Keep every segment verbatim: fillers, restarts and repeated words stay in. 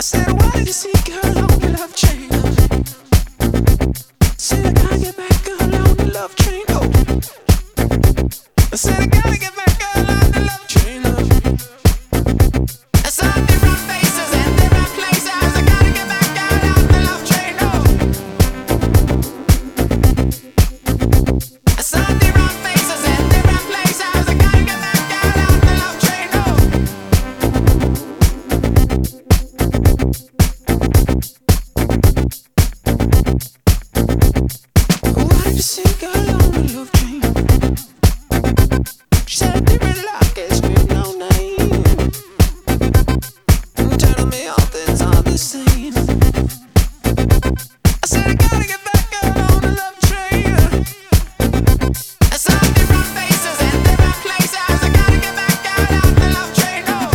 said, why did you see girl on the love train? Said I gotta get back girl on the love train. Oh, I said I gotta get back girl on the love train. I saw different faces and different places. I gotta get back girl on the love train. Oh, I saw different faces and different places. I gotta get back girl on the love train. Oh. Why did you say girl on the love train? She said different lock is screaming all night, telling me all things are the same. I said I gotta get back girl on the love train. I saw different faces and different places. I gotta get back girl on the love train. Oh.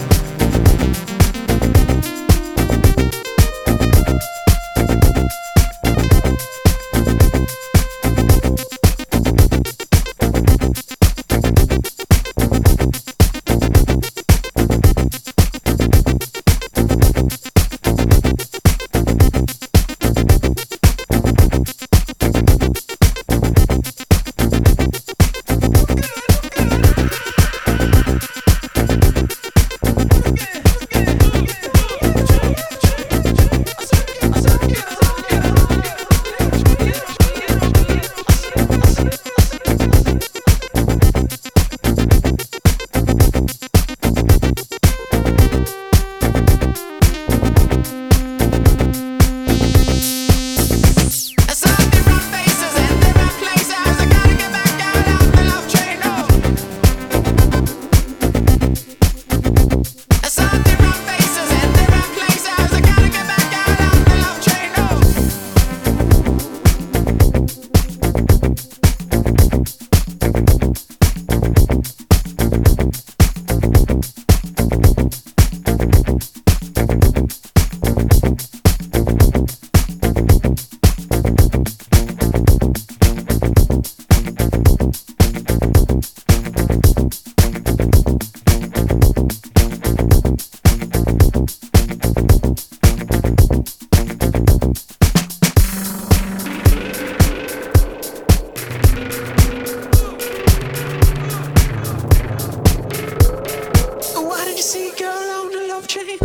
Why did you see girl on the love train?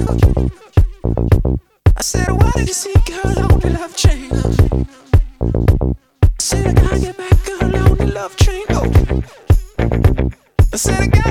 I said, why did you see girl on the love train? I said I gotta get back girl on the love train. Oh, I said I gotta